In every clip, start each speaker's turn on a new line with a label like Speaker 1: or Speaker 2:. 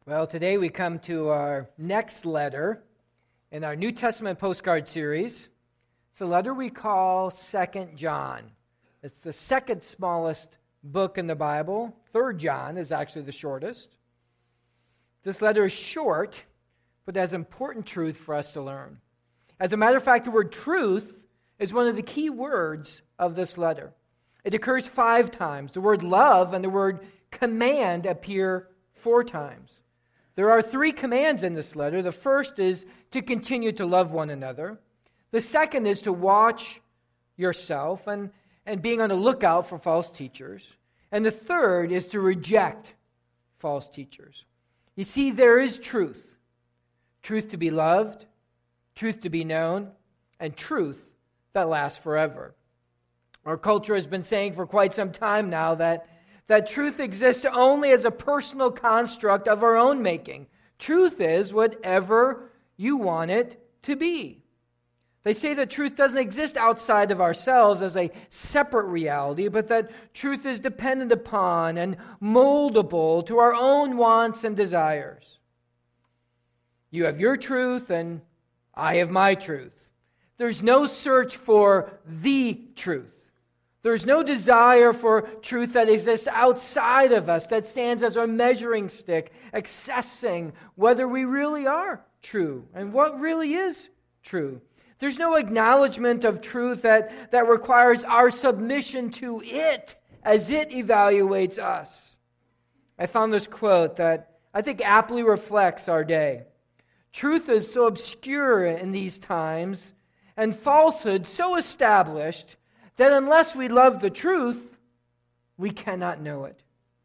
Speaker 1: Well, today we come to our next letter in our New Testament postcard series. It's a letter we call 2 John. It's the second smallest book in the Bible. 3 John is actually the shortest. This letter is short, but has important truth for us to learn. As a matter of fact, the word truth is one of the key words of this letter. It occurs 5 times. The word love and the word command appear 4 times. There are 3 commands in this letter. The first is to continue to love one another. The second is to watch yourself and being on the lookout for false teachers. And the third is to reject false teachers. You see, there is truth. Truth to be loved, truth to be known, and truth that lasts forever. Our culture has been saying for quite some time now that truth exists only as a personal construct of our own making. Truth is whatever you want it to be. They say that truth doesn't exist outside of ourselves as a separate reality, but that truth is dependent upon and moldable to our own wants and desires. You have your truth and I have my truth. There's no search for the truth. There's no desire for truth that exists outside of us, that stands as our measuring stick, assessing whether we really are true and what really is true. There's no acknowledgement of truth that requires our submission to it as it evaluates us. I found this quote that I think aptly reflects our day. Truth is so obscure in these times and falsehood so established that unless we love the truth, we cannot know it.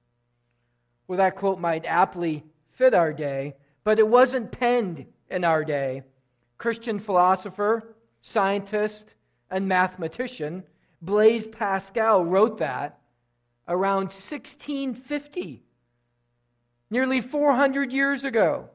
Speaker 1: Well, that quote might aptly fit our day, but it wasn't penned in our day. Christian philosopher, scientist, and mathematician Blaise Pascal wrote that around 1650, nearly 400 years ago.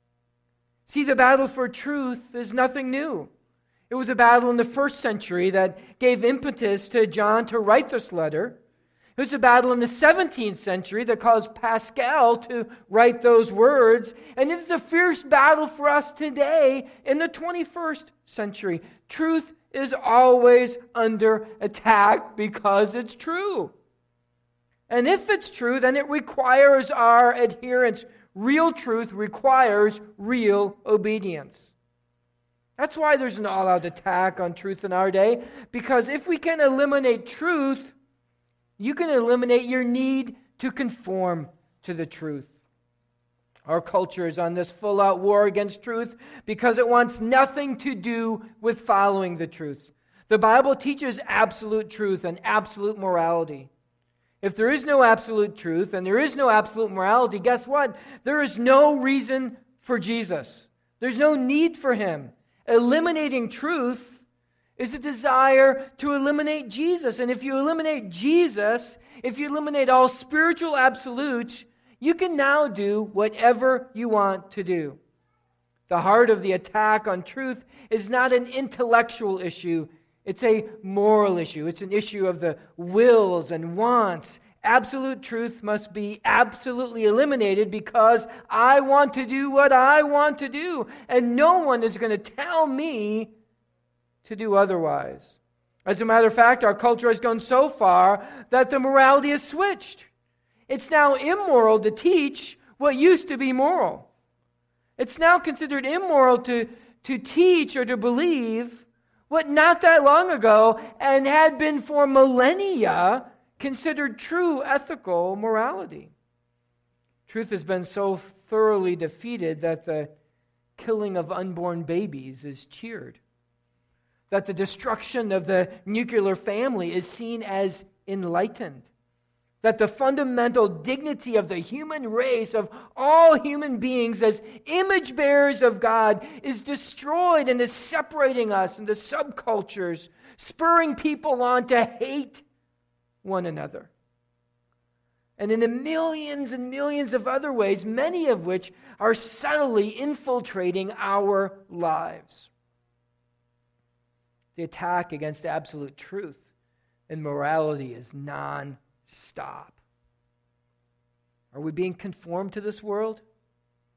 Speaker 1: See, the battle for truth is nothing new. It was a battle in the 1st century that gave impetus to John to write this letter. It was a battle in the 17th century that caused Pascal to write those words. And it is a fierce battle for us today in the 21st century. Truth is always under attack because it's true. And if it's true, then it requires our adherence. Real truth requires real obedience. That's why there's an all-out attack on truth in our day, because if we can eliminate truth, you can eliminate your need to conform to the truth. Our culture is on this full-out war against truth because it wants nothing to do with following the truth. The Bible teaches absolute truth and absolute morality. If there is no absolute truth and there is no absolute morality, guess what? There is no reason for Jesus. There's no need for him. Eliminating truth is a desire to eliminate Jesus. And if you eliminate Jesus, if you eliminate all spiritual absolutes, you can now do whatever you want to do. The heart of the attack on truth is not an intellectual issue. It's a moral issue. It's an issue of the wills and wants. Absolute truth must be absolutely eliminated because I want to do what I want to do, and no one is going to tell me to do otherwise. As a matter of fact, our culture has gone so far that the morality is switched. It's now immoral to teach what used to be moral. It's now considered immoral to teach or to believe what not that long ago and had been for millennia considered true ethical morality. Truth has been so thoroughly defeated that the killing of unborn babies is cheered. That the destruction of the nuclear family is seen as enlightened. That the fundamental dignity of the human race, of all human beings as image bearers of God, is destroyed and is separating us into subcultures, spurring people on to hate one another. And in the millions and millions of other ways, many of which are subtly infiltrating our lives. The attack against absolute truth and morality is non-stop. Are we being conformed to this world?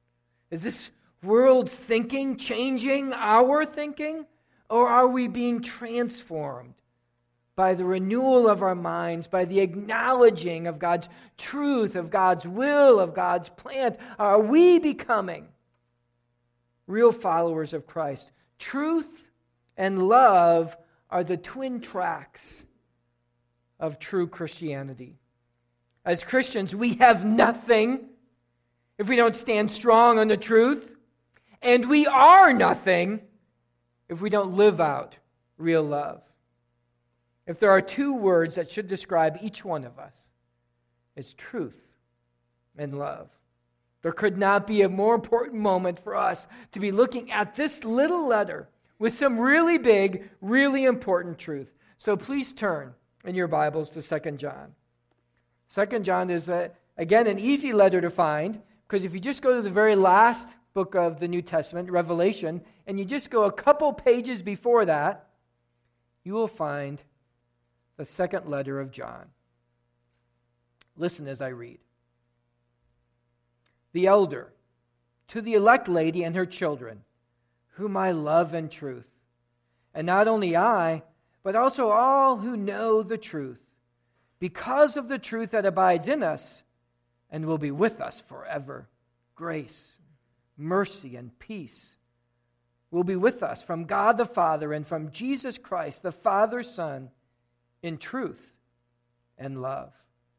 Speaker 1: Is this world's thinking changing our thinking? Or are we being transformed by the renewal of our minds, by the acknowledging of God's truth, of God's will, of God's plan? Are we becoming real followers of Christ? Truth and love are the twin tracks of true Christianity. As Christians, we have nothing if we don't stand strong on the truth, and we are nothing if we don't live out real love. If there are two words that should describe each one of us, it's truth and love. There could not be a more important moment for us to be looking at this little letter with some really big, really important truth. So please turn in your Bibles to 2 John. 2 John is, again, an easy letter to find, because if you just go to the very last book of the New Testament, Revelation, and you just go a couple pages before that, you will find the second letter of John. Listen as I read. The elder, to the elect lady and her children, whom I love in truth, and not only I, but also all who know the truth, because of the truth that abides in us and will be with us forever. Grace, mercy, and peace will be with us from God the Father and from Jesus Christ, the Father's Son, in truth and love.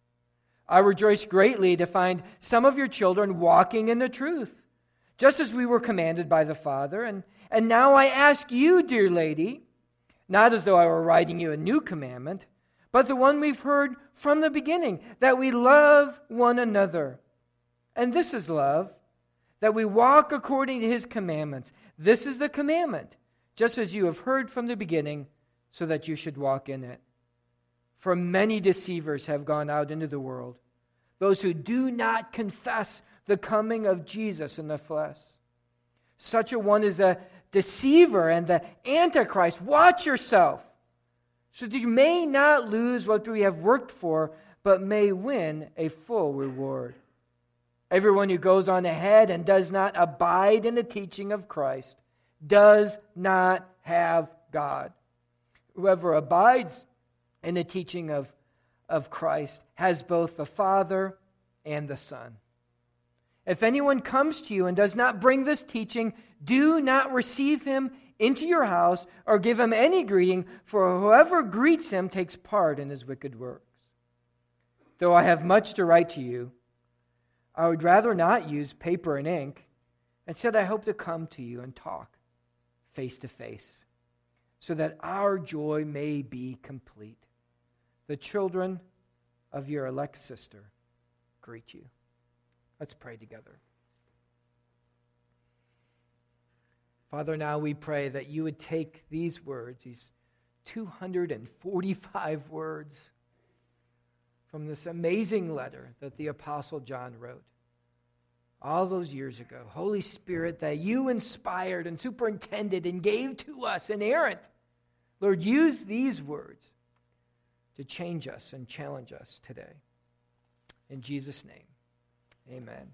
Speaker 1: I rejoice greatly to find some of your children walking in the truth, just as we were commanded by the Father. And now I ask you, dear lady, not as though I were writing you a new commandment, but the one we've heard from the beginning, that we love one another. And this is love, that we walk according to His commandments. This is the commandment, just as you have heard from the beginning, so that you should walk in it. For many deceivers have gone out into the world, those who do not confess the coming of Jesus in the flesh. Such a one is a deceiver and the Antichrist. Watch yourself, so that you may not lose what we have worked for, but may win a full reward. Everyone who goes on ahead and does not abide in the teaching of Christ does not have God. Whoever abides in the teaching of Christ has both the Father and the Son. If anyone comes to you and does not bring this teaching, do not receive him into your house or give him any greeting, for whoever greets him takes part in his wicked works. Though I have much to write to you, I would rather not use paper and ink. Instead, I hope to come to you and talk face to face, so that our joy may be complete. The children of your elect sister greet you. Let's pray together. Father, now we pray that you would take these words, these 245 words from this amazing letter that the Apostle John wrote all those years ago. Holy Spirit, that you inspired and superintended and gave to us inerrant. Lord, use these words to change us and challenge us today. In Jesus' name, amen.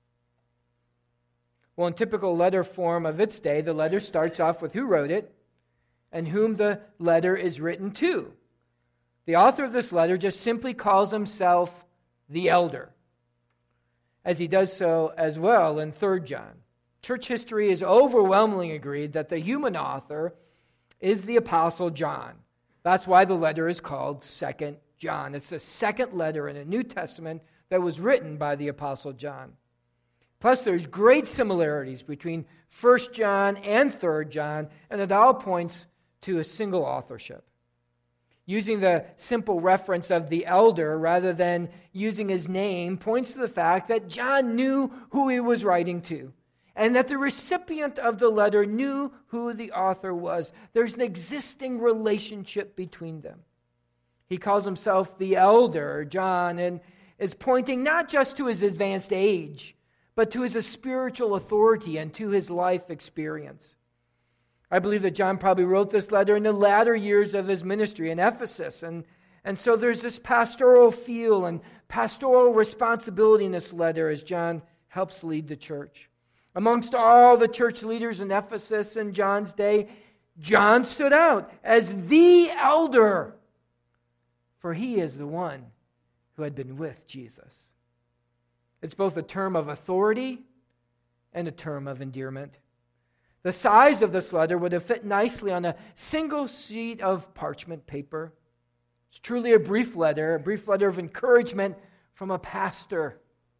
Speaker 1: Well, in typical letter form of its day, the letter starts off with who wrote it and whom the letter is written to. The author of this letter just simply calls himself the elder, as he does so as well in 3 John. Church history is overwhelmingly agreed that the human author is the Apostle John. That's why the letter is called 2 John. It's the second letter in the New Testament that was written by the Apostle John. Plus, there's great similarities between 1 John and 3 John, and it all points to a single authorship. Using the simple reference of the elder rather than using his name points to the fact that John knew who he was writing to, and that the recipient of the letter knew who the author was. There's an existing relationship between them. He calls himself the elder, John, and is pointing not just to his advanced age, but to his spiritual authority and to his life experience. I believe that John probably wrote this letter in the latter years of his ministry in Ephesus. And so there's this pastoral feel and pastoral responsibility in this letter as John helps lead the church. Amongst all the church leaders in Ephesus in John's day, John stood out as the elder, for he is the one who had been with Jesus. It's both a term of authority and a term of endearment. The size of this letter would have fit nicely on a single sheet of parchment paper. It's truly a brief letter of encouragement from a pastor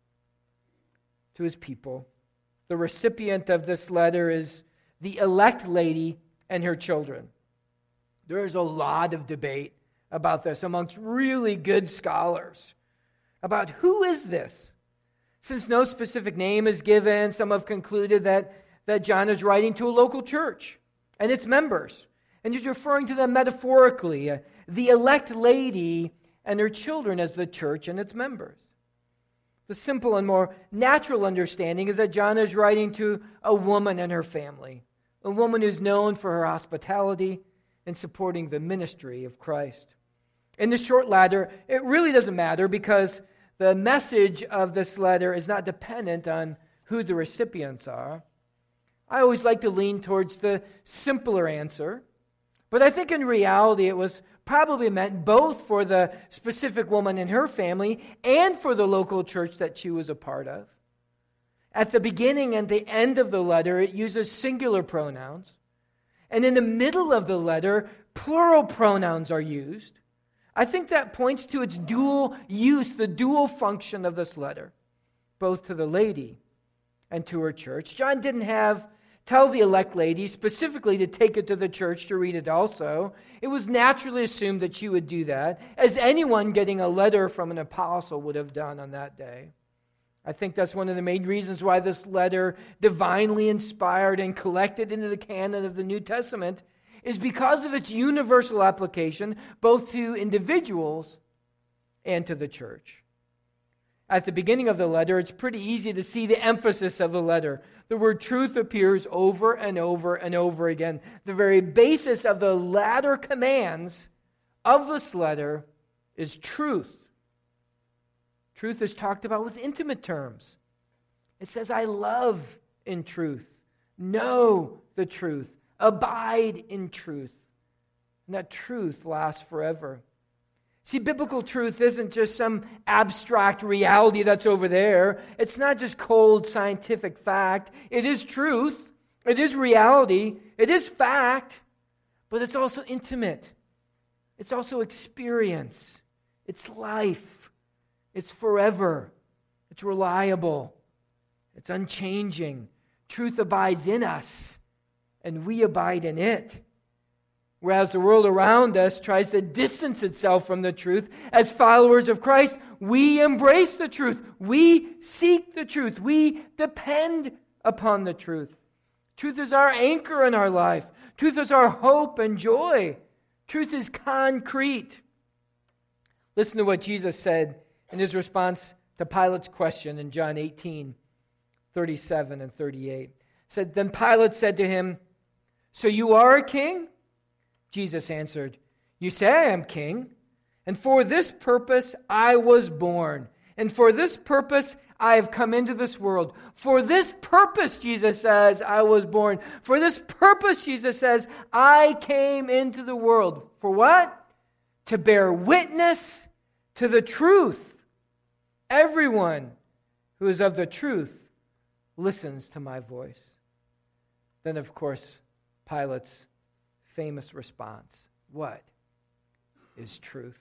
Speaker 1: to his people. The recipient of this letter is the elect lady and her children. There is a lot of debate about this amongst really good scholars about who is this. Since no specific name is given, some have concluded that John is writing to a local church and its members, and he's referring to them metaphorically, the elect lady and her children as the church and its members. The simple and more natural understanding is that John is writing to a woman and her family, a woman who's known for her hospitality and supporting the ministry of Christ. In the short letter, it really doesn't matter because the message of this letter is not dependent on who the recipients are. I always like to lean towards the simpler answer, but I think in reality it was probably meant both for the specific woman and her family and for the local church that she was a part of. At the beginning and the end of the letter, it uses singular pronouns. And in the middle of the letter, plural pronouns are used. I think that points to its dual use, the dual function of this letter, both to the lady and to her church. John didn't tell the elect lady specifically to take it to the church to read it also. It was naturally assumed that she would do that, as anyone getting a letter from an apostle would have done on that day. I think that's one of the main reasons why this letter, divinely inspired and collected into the canon of the New Testament, is because of its universal application both to individuals and to the church. At the beginning of the letter, it's pretty easy to see the emphasis of the letter. The word truth appears over and over and over again. The very basis of the latter commands of this letter is truth. Truth is talked about with intimate terms. It says, I love in truth, know the truth, abide in truth, and that truth lasts forever. See, biblical truth isn't just some abstract reality that's over there. It's not just cold scientific fact. It is truth. It is reality. It is fact. But it's also intimate. It's also experience. It's life. It's forever. It's reliable. It's unchanging. Truth abides in us, and we abide in it. Whereas the world around us tries to distance itself from the truth, as followers of Christ, we embrace the truth. We seek the truth. We depend upon the truth. Truth is our anchor in our life. Truth is our hope and joy. Truth is concrete. Listen to what Jesus said in his response to Pilate's question in John 18:37 and 38. Then Pilate said to him, "So you are a king?" Jesus answered, "You say I am king, and for this purpose I was born, and for this purpose I have come into this world. For this purpose," Jesus says, "I was born. For this purpose," Jesus says, "I came into the world." For what? To bear witness to the truth. Everyone who is of the truth listens to my voice. Then, of course, Pilate's famous response. What is truth?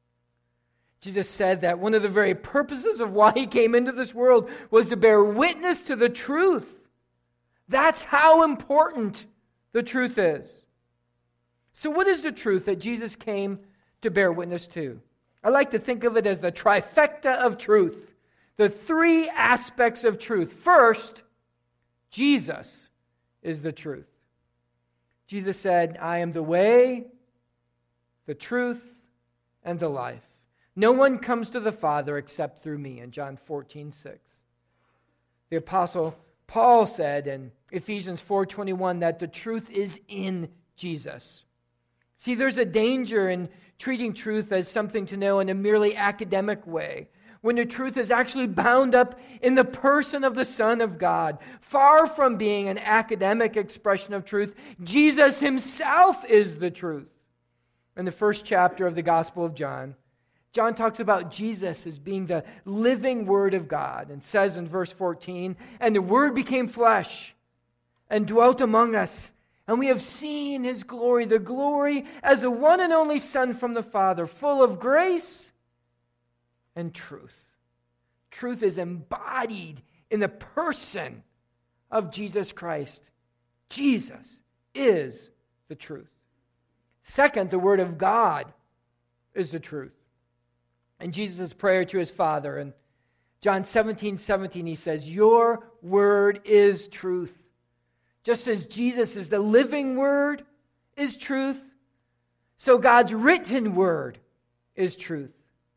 Speaker 1: Jesus said that one of the very purposes of why he came into this world was to bear witness to the truth. That's how important the truth is. So what is the truth that Jesus came to bear witness to? I like to think of it as the trifecta of truth. The three aspects of truth. First, Jesus is the truth. Jesus said, "I am the way, the truth, and the life. No one comes to the Father except through me," in John 14:6. The Apostle Paul said in Ephesians 4:21 that the truth is in Jesus. See, there's a danger in treating truth as something to know in a merely academic way. when the truth is actually bound up in the person of the Son of God. Far from being an academic expression of truth, Jesus himself is the truth. In the first chapter of the Gospel of John, John talks about Jesus as being the living Word of God and says in verse 14, "And the Word became flesh and dwelt among us, and we have seen his glory, the glory as the one and only Son from the Father, full of grace and truth." Truth is embodied in the person of Jesus Christ. Jesus is the truth. Second, the Word of God is the truth. In Jesus' prayer to his Father, in John 17:17, he says, "Your word is truth." Just as Jesus is the living Word is truth, so God's written Word is truth.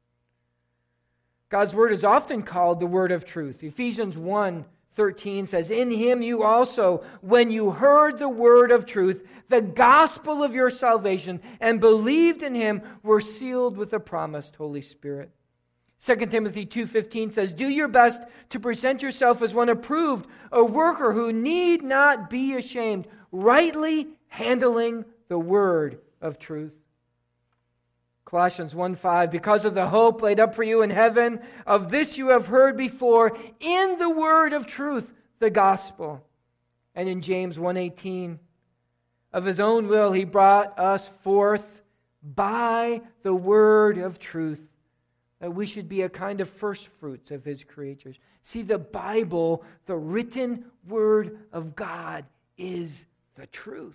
Speaker 1: God's Word is often called the Word of truth. Ephesians 1:13 says, "In him you also, when you heard the word of truth, the gospel of your salvation, and believed in him, were sealed with the promised Holy Spirit." 2 Timothy 2:15 says, "Do your best to present yourself as one approved, a worker who need not be ashamed, rightly handling the word of truth." Colossians 1:5, "Because of the hope laid up for you in heaven, of this you have heard before in the word of truth, the gospel." And in James 1:18, "Of his own will he brought us forth by the word of truth, that we should be a kind of first fruits of his creatures." See, the Bible, the written word of God, is the truth.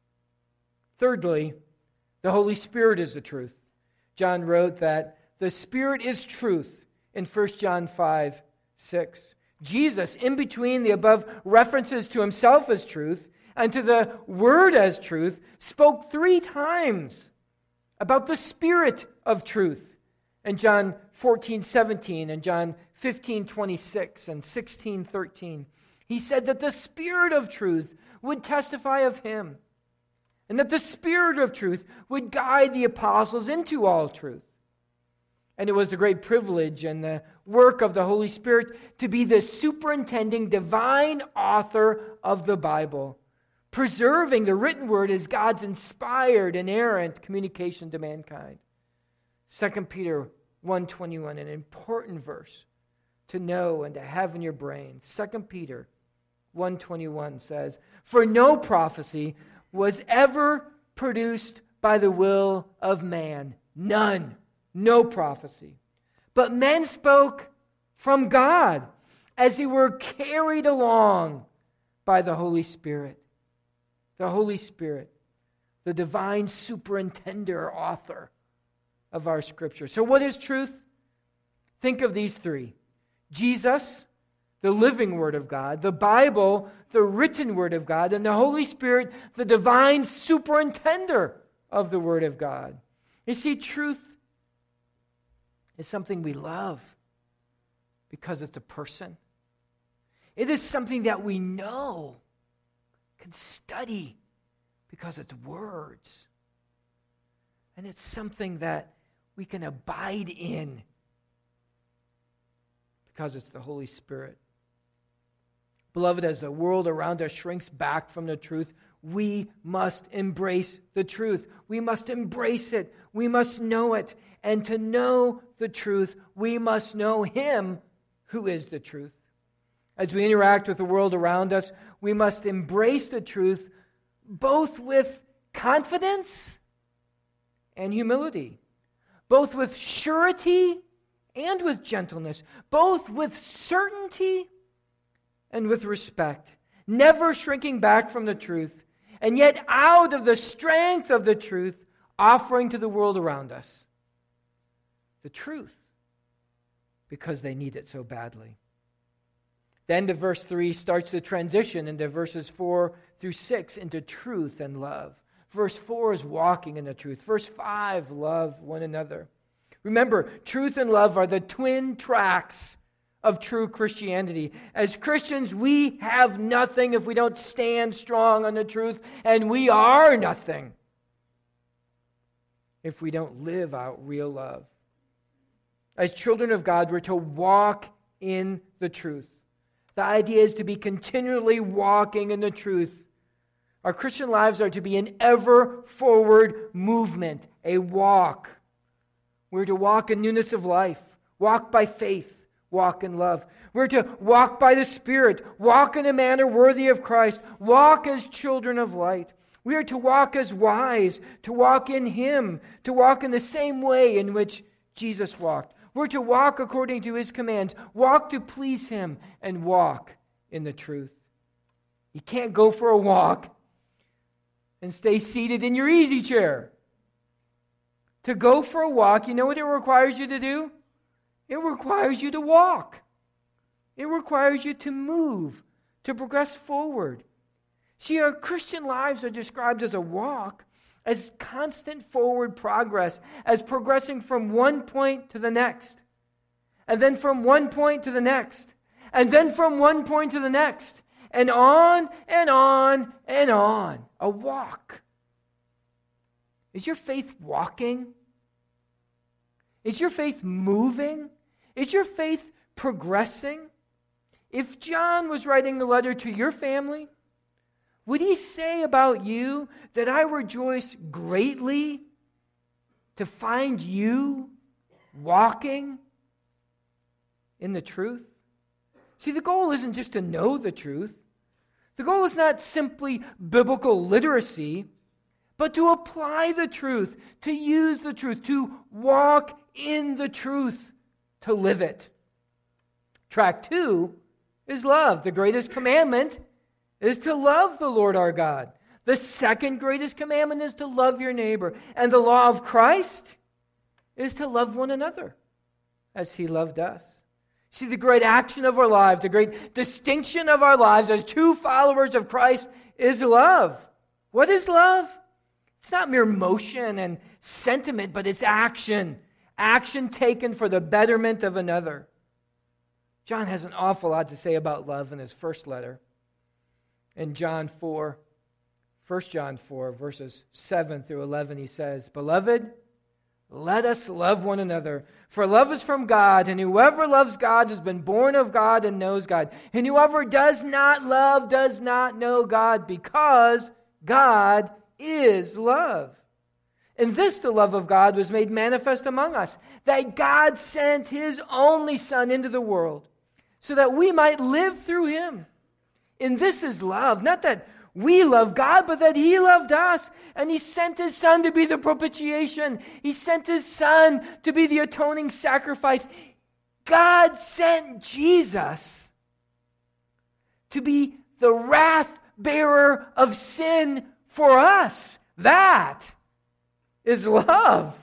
Speaker 1: Thirdly, the Holy Spirit is the truth. John wrote that the Spirit is truth in 1 John 5:6. Jesus, in between the above references to himself as truth and to the Word as truth, spoke 3 times about the Spirit of truth in John 14:17 and John 15:26 and 16:13. He said that the Spirit of truth would testify of him, and that the Spirit of truth would guide the apostles into all truth. And it was the great privilege and the work of the Holy Spirit to be the superintending divine author of the Bible, preserving the written word as God's inspired, inerrant communication to mankind. 2 Peter 1:21, an important verse to know and to have in your brain. 2 Peter 1:21 says, "For no prophecy was ever produced by the will of man." None. No prophecy. "But men spoke from God as they were carried along by the Holy Spirit." The Holy Spirit, the divine superintender, author of our Scripture. So what is truth? Think of these 3. Jesus, the living Word of God, the Bible, the written Word of God, and the Holy Spirit, the divine superintender of the Word of God. You see, truth is something we love because it's a person. It is something that we know, can study because it's words. And it's something that we can abide in because it's the Holy Spirit. Beloved, as the world around us shrinks back from the truth, we must embrace the truth. We must embrace it. We must know it. And to know the truth, we must know Him who is the truth. As we interact with the world around us, we must embrace the truth both with confidence and humility, both with surety and with gentleness, both with certainty and with respect, never shrinking back from the truth, and yet out of the strength of the truth, offering to the world around us the truth because they need it so badly. The end of verse 3 starts the transition into verses 4 through 6 into truth and love. Verse 4 is walking in the truth. Verse 5, love one another. Remember, truth and love are the twin tracks of true Christianity. As Christians, we have nothing if we don't stand strong on the truth, and we are nothing if we don't live out real love. as children of God, we're to walk in the truth. The idea is to be continually walking in the truth. Our Christian lives are to be an ever-forward movement, a walk. We're to walk in newness of life, walk by faith, walk in love. We're to walk by the Spirit, walk in a manner worthy of Christ, walk as children of light. We are to walk as wise, to walk in Him, to walk in the same way in which Jesus walked. We're to walk according to His commands, walk to please Him, and walk in the truth. You can't go for a walk and stay seated in your easy chair. To go for a walk, you know what it requires you to do? It requires you to walk. It requires you to move, to progress forward. See, our Christian lives are described as a walk, as constant forward progress, as progressing from one point to the next, and then from one point to the next, and then from one point to the next, and on and on and on. A walk. Is your faith walking? Is your faith moving? Is your faith progressing? If John was writing the letter to your family, would he say about you that I rejoice greatly to find you walking in the truth? See, the goal isn't just to know the truth. The goal is not simply biblical literacy, but to apply the truth, to use the truth, to walk in the truth, to live it. Track 2 is love. The greatest commandment is to love the Lord our God. The second greatest commandment is to love your neighbor. And the law of Christ is to love one another as He loved us. See, the great action of our lives, the great distinction of our lives as true followers of Christ is love. What is love? It's not mere motion and sentiment, but it's action. Action taken for the betterment of another. John has an awful lot to say about love in his first letter. In John 4, 1 John 4, verses 7 through 11, he says, Beloved, let us love one another, for love is from God, and whoever loves God has been born of God and knows God. And whoever does not love does not know God, because God is love. In this the love of God was made manifest among us, that God sent His only Son into the world, so that we might live through Him. And this is love, not that we love God, but that He loved us. And He sent His Son to be the propitiation. He sent His Son to be the atoning sacrifice. God sent Jesus to be the wrath bearer of sin for us. That is love.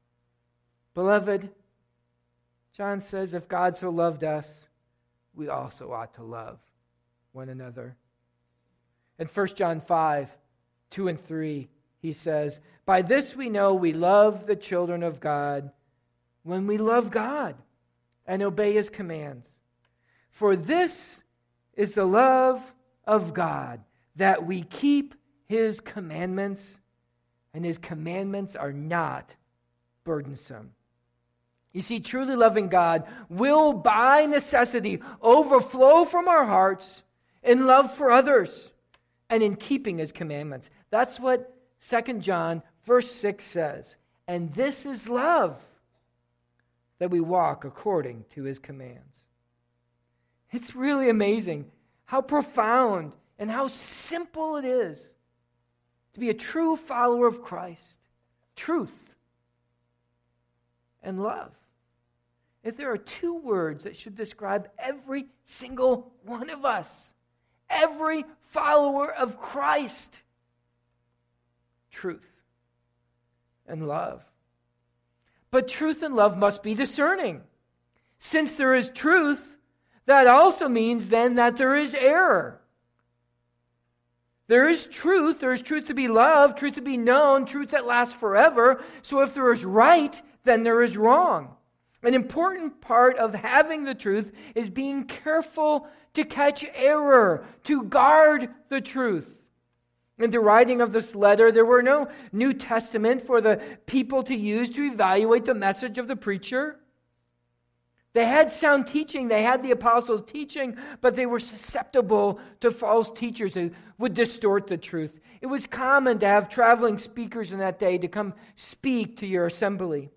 Speaker 1: Beloved, John says, if God so loved us, we also ought to love one another. In 1 John 5, 2 and 3, he says, By this we know we love the children of God, when we love God and obey His commands. For this is the love of God, that we keep His commandments, and His commandments are not burdensome. You see, truly loving God will by necessity overflow from our hearts in love for others and in keeping His commandments. That's what 2 John verse 6 says. And this is love, that we walk according to His commands. It's really amazing how profound and how simple it is to be a true follower of Christ. Truth and love. If there are two words that should describe every single one of us, every follower of Christ, truth and love. But truth and love must be discerning. Since there is truth, that also means then that there is error. There is truth to be loved, truth to be known, truth that lasts forever. So if there is right, then there is wrong. An important part of having the truth is being careful to catch error, to guard the truth. In the writing of this letter, there were no New Testament for the people to use to evaluate the message of the preacher. They had sound teaching, they had the apostles' teaching, but they were susceptible to false teachers who would distort the truth. It was common to have traveling speakers in that day to come speak to your assembly.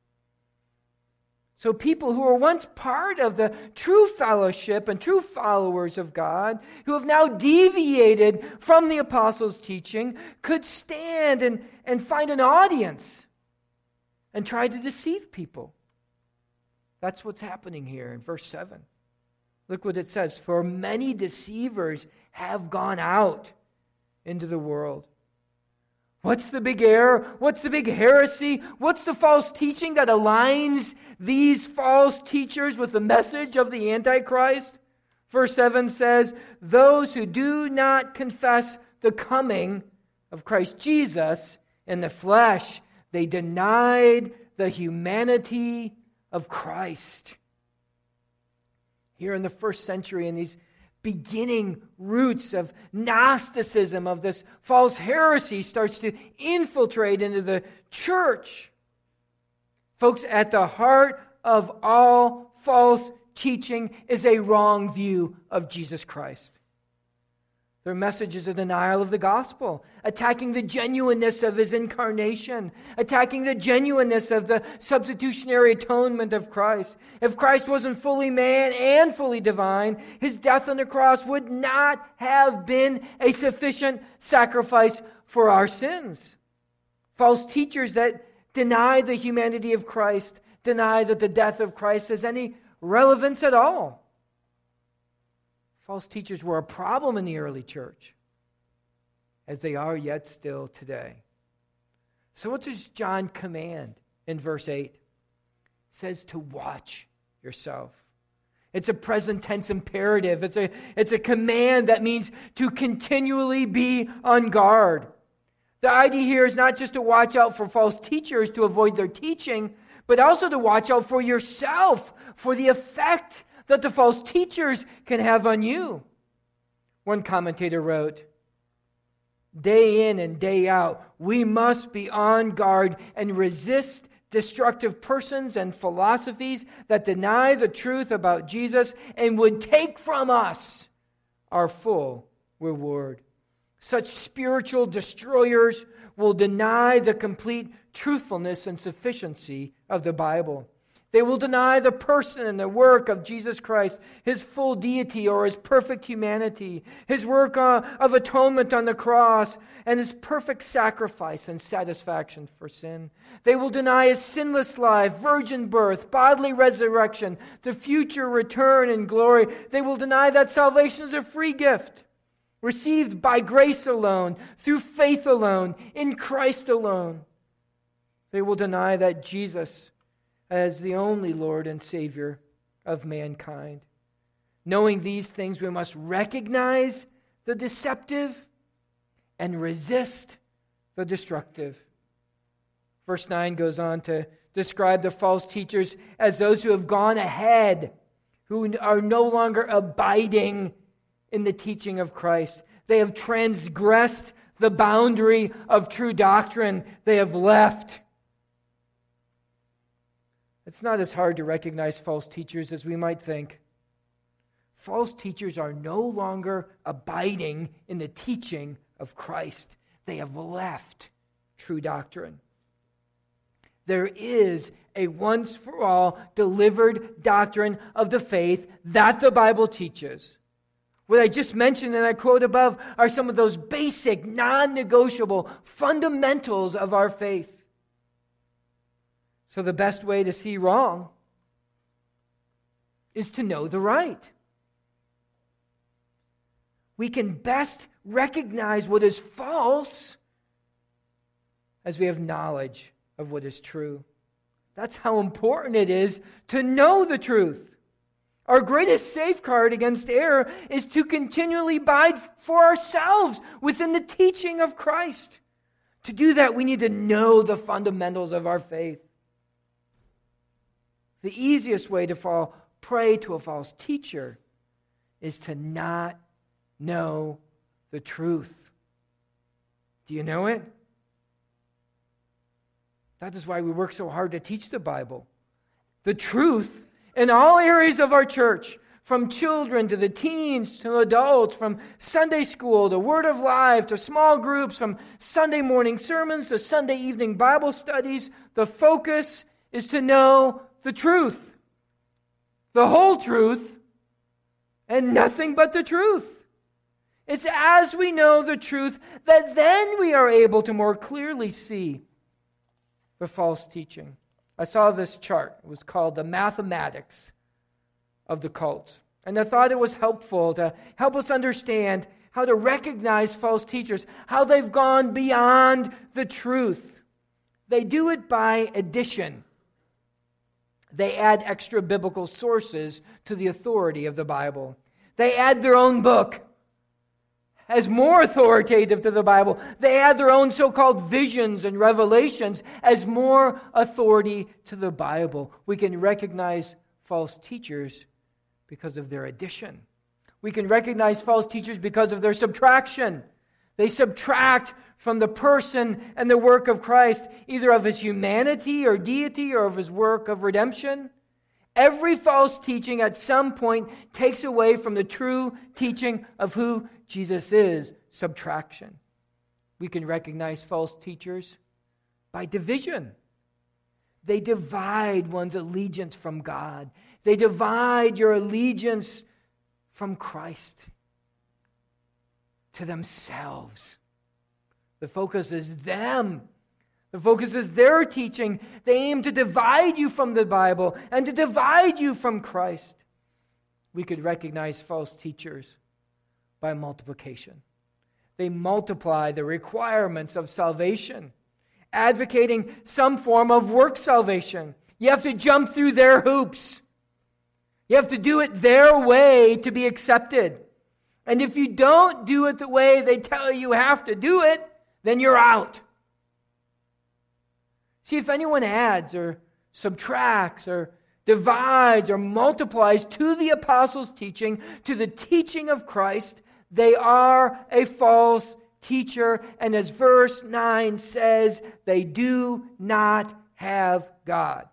Speaker 1: So people who were once part of the true fellowship and true followers of God, who have now deviated from the apostles' teaching, could stand and find an audience and try to deceive people. That's what's happening here in verse 7. Look what it says. For many deceivers have gone out into the world. What's the big error? What's the big heresy? What's the false teaching that aligns these false teachers with the message of the Antichrist? Verse 7 says, those who do not confess the coming of Christ Jesus in the flesh, they denied the humanity of Christ. Here in the first century, in these beginning roots of Gnosticism, of this false heresy, starts to infiltrate into the church. Folks, at the heart of all false teaching is a wrong view of Jesus Christ. Their message is a denial of the gospel, attacking the genuineness of his incarnation, attacking the genuineness of the substitutionary atonement of Christ. If Christ wasn't fully man and fully divine, his death on the cross would not have been a sufficient sacrifice for our sins. False teachers that deny the humanity of Christ deny that the death of Christ has any relevance at all. False teachers were a problem in the early church, as they are yet still today. So what does John command in verse 8? It says to watch yourself. It's a present tense imperative. It's a command that means to continually be on guard. The idea here is not just to watch out for false teachers to avoid their teaching, but also to watch out for yourself, for the effect that the false teachers can have on you. One commentator wrote, day in and day out, we must be on guard and resist destructive persons and philosophies that deny the truth about Jesus and would take from us our full reward. Such spiritual destroyers will deny the complete truthfulness and sufficiency of the Bible. They will deny the person and the work of Jesus Christ, his full deity or his perfect humanity, his work of atonement on the cross, and his perfect sacrifice and satisfaction for sin. They will deny his sinless life, virgin birth, bodily resurrection, the future return in glory. They will deny that salvation is a free gift, received by grace alone, through faith alone, in Christ alone. They will deny that Jesus as the only Lord and Savior of mankind. Knowing these things, we must recognize the deceptive and resist the destructive. Verse 9 goes on to describe the false teachers as those who have gone ahead, who are no longer abiding in the teaching of Christ. They have transgressed the boundary of true doctrine. They have left. It's not as hard to recognize false teachers as we might think. False teachers are no longer abiding in the teaching of Christ. They have left true doctrine. There is a once-for-all delivered doctrine of the faith that the Bible teaches. What I just mentioned and I quote above are some of those basic, non-negotiable fundamentals of our faith. So the best way to see wrong is to know the right. We can best recognize what is false as we have knowledge of what is true. That's how important it is to know the truth. Our greatest safeguard against error is to continually abide for ourselves within the teaching of Christ. To do that, we need to know the fundamentals of our faith. The easiest way to fall prey to a false teacher is to not know the truth. Do you know it? That is why we work so hard to teach the Bible. The truth in all areas of our church, from children to the teens to adults, from Sunday school to Word of Life to small groups, from Sunday morning sermons to Sunday evening Bible studies. The focus is to know the truth, the whole truth, and nothing but the truth. It's as we know the truth that then we are able to more clearly see the false teaching. I saw this chart. It was called the mathematics of the cults. And I thought it was helpful to help us understand how to recognize false teachers, how they've gone beyond the truth. They do it by addition. They add extra biblical sources to the authority of the Bible. They add their own book as more authoritative to the Bible. They add their own so-called visions and revelations as more authority to the Bible. We can recognize false teachers because of their addition. We can recognize false teachers because of their subtraction. They subtract from the person and the work of Christ, either of His humanity or deity or of His work of redemption. Every false teaching at some point takes away from the true teaching of who Jesus is, subtraction. We can recognize false teachers by division. They divide one's allegiance from God. They divide your allegiance from Christ to themselves. The focus is them. The focus is their teaching. They aim to divide you from the Bible and to divide you from Christ. We could recognize false teachers by multiplication. They multiply the requirements of salvation, advocating some form of work salvation. You have to jump through their hoops. You have to do it their way to be accepted. And if you don't do it the way they tell you have to do it, then you're out. See, if anyone adds or subtracts or divides or multiplies to the apostles' teaching, to the teaching of Christ, they are a false teacher. And as verse 9 says, they do not have God.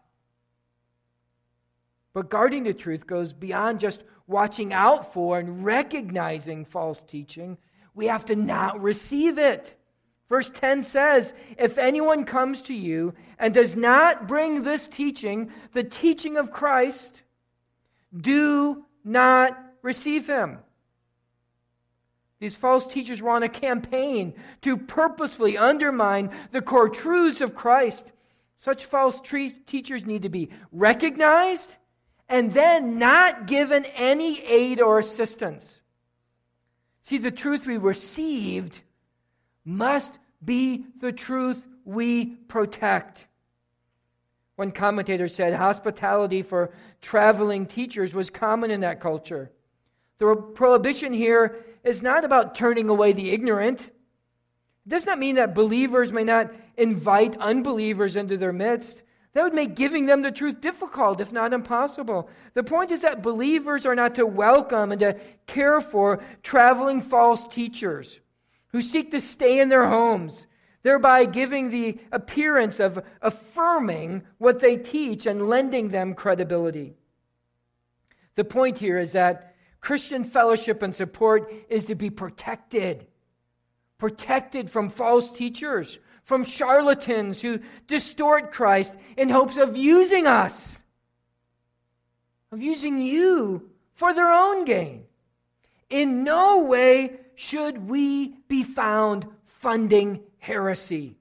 Speaker 1: But guarding the truth goes beyond just watching out for and recognizing false teaching. We have to not receive it. Verse 10 says, if anyone comes to you and does not bring this teaching, the teaching of Christ, do not receive him. These false teachers were on a campaign to purposefully undermine the core truths of Christ. Such false teachers need to be recognized and then not given any aid or assistance. See, the truth we received must be the truth we protect. One commentator said hospitality for traveling teachers was common in that culture. The prohibition here is not about turning away the ignorant. It does not mean that believers may not invite unbelievers into their midst. That would make giving them the truth difficult, if not impossible. The point is that believers are not to welcome and to care for traveling false teachers who seek to stay in their homes, thereby giving the appearance of affirming what they teach and lending them credibility. The point here is that Christian fellowship and support is to be protected from false teachers, from charlatans who distort Christ in hopes of using us, of using you for their own gain. In no way should we be found funding heresy.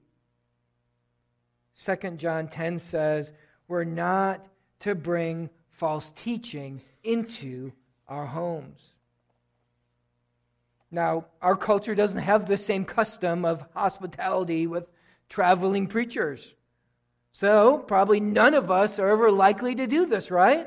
Speaker 1: 2 John 10 says we're not to bring false teaching into our homes. Now, our culture doesn't have the same custom of hospitality with traveling preachers. So, probably none of us are ever likely to do this, right?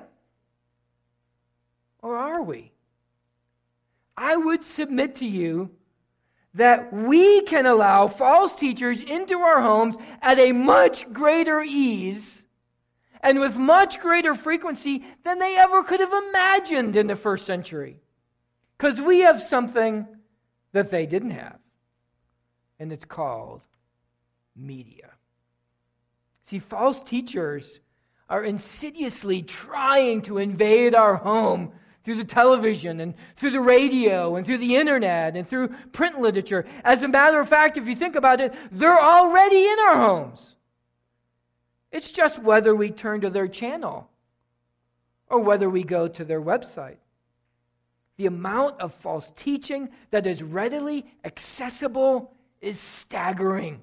Speaker 1: Or are we? I would submit to you that we can allow false teachers into our homes at a much greater ease and with much greater frequency than they ever could have imagined in the first century. Because we have something that they didn't have, and it's called media. See, false teachers are insidiously trying to invade our home through the television and through the radio and through the internet and through print literature. As a matter of fact, if you think about it, they're already in our homes. It's just whether we turn to their channel or whether we go to their website. The amount of false teaching that is readily accessible is staggering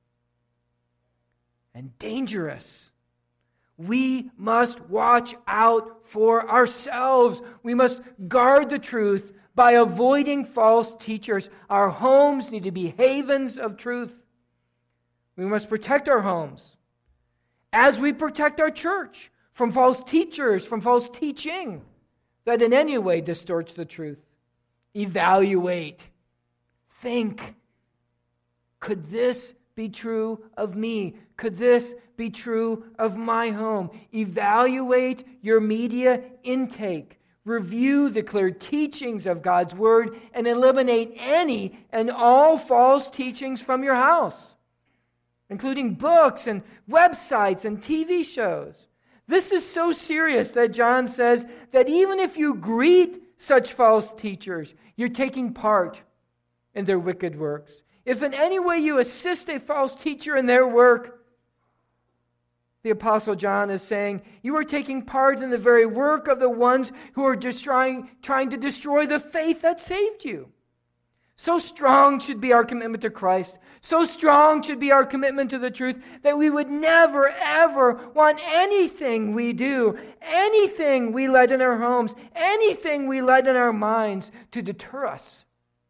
Speaker 1: and dangerous. We must watch out for ourselves. We must guard the truth by avoiding false teachers. Our homes need to be havens of truth. We must protect our homes as we protect our church from false teachers, from false teaching that in any way distorts the truth. Evaluate. Think. Could this be true of me? Could this be true of my home? Evaluate your media intake. Review the clear teachings of God's Word and eliminate any and all false teachings from your house, including books and websites and TV shows. This is so serious that John says that even if you greet such false teachers, you're taking part in their wicked works. If in any way you assist a false teacher in their work, the Apostle John is saying, you are taking part in the very work of the ones who are just trying to destroy the faith that saved you. So strong should be our commitment to Christ. So strong should be our commitment to the truth that we would never, ever want anything we do, anything we let in our homes, anything we let in our minds to deter us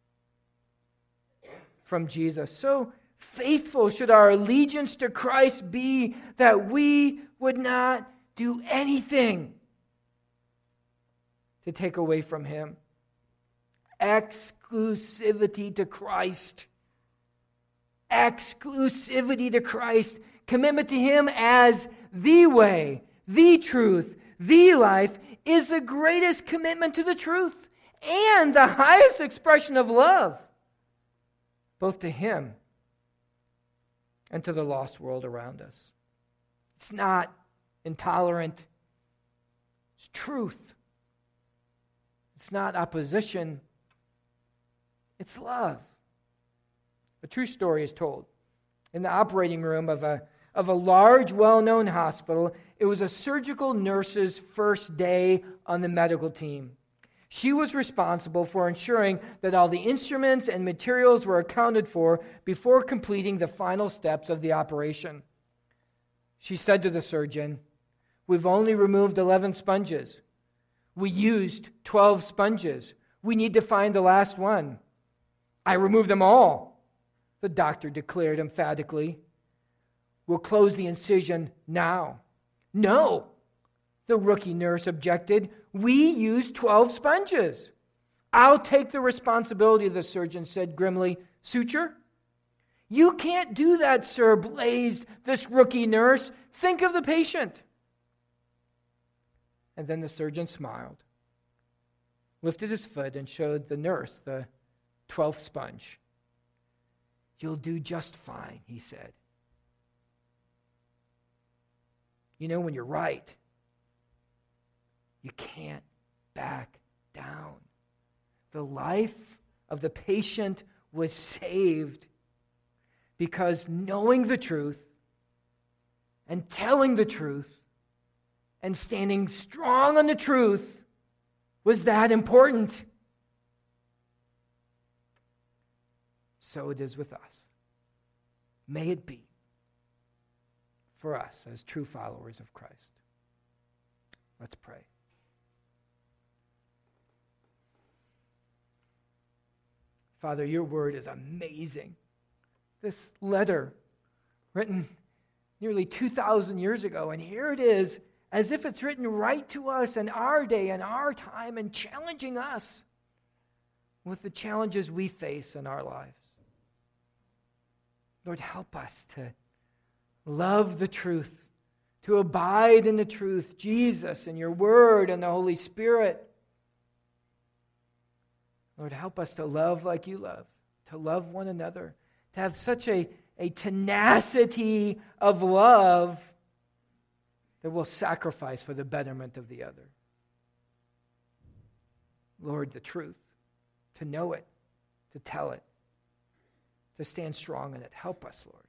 Speaker 1: from Jesus. So faithful should our allegiance to Christ be that we would not do anything to take away from Him. Exclusivity to Christ. Exclusivity to Christ. Commitment to Him as the way, the truth, the life is the greatest commitment to the truth and the highest expression of love, both to Him and to the lost world around us. It's not intolerant. It's truth. It's not opposition. It's love. A true story is told. In the operating room of a large, well-known hospital, it was a surgical nurse's first day on the medical team. She was responsible for ensuring that all the instruments and materials were accounted for before completing the final steps of the operation. She said to the surgeon, "We've only removed 11 sponges. We used 12 sponges. We need to find the last one." "I removed them all," the doctor declared emphatically. "We'll close the incision now." "No," the rookie nurse objected. "We used 12 sponges." "I'll take the responsibility," the surgeon said grimly. "Suture?" "You can't do that, sir," blazed this rookie nurse. "Think of the patient." And then the surgeon smiled, lifted his foot, and showed the nurse the 12th sponge. "You'll do just fine," he said. You know, when you're right, you can't back down. The life of the patient was saved because knowing the truth and telling the truth and standing strong on the truth was that important. So it is with us. May it be for us as true followers of Christ. Let's pray. Father, your word is amazing. This letter, written nearly 2,000 years ago, and here it is, as if it's written right to us in our day and our time, and challenging us with the challenges we face in our lives. Lord, help us to love the truth, to abide in the truth, Jesus and your word and the Holy Spirit. Lord, help us to love like you love, to love one another, to have such a tenacity of love that we'll sacrifice for the betterment of the other. Lord, the truth, to know it, to tell it, to stand strong in it. Help us, Lord.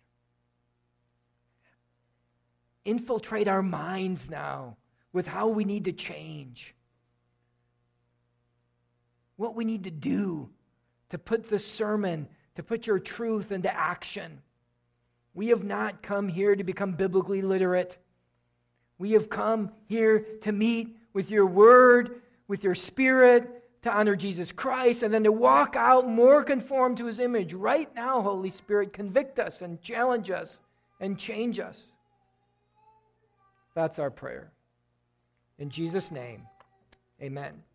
Speaker 1: Infiltrate our minds now with how we need to change, what we need to do to put the sermon, to put your truth into action. We have not come here to become biblically literate. We have come here to meet with your word, with your spirit, to honor Jesus Christ, and then to walk out more conformed to his image. Right now, Holy Spirit, convict us and challenge us and change us. That's our prayer. In Jesus' name, amen.